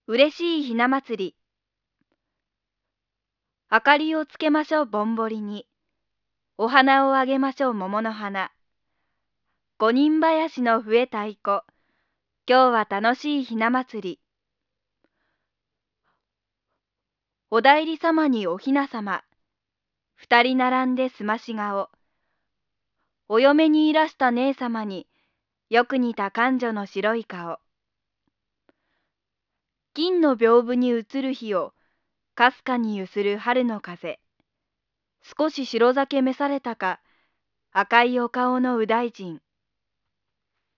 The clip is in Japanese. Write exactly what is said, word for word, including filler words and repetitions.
嬉しいひな祭り。明かりをつけましょうぼんぼりに。お花をあげましょう桃の花。五人林の笛太鼓。今日は楽しいひな祭り。お内裏様におひな様。二人並んですまし顔。お嫁にいらした姉様によく似た勘女の白い顔。金の屏風に映る日をかすかにゆする春の風。少し白酒召されたか赤いお顔の右大臣。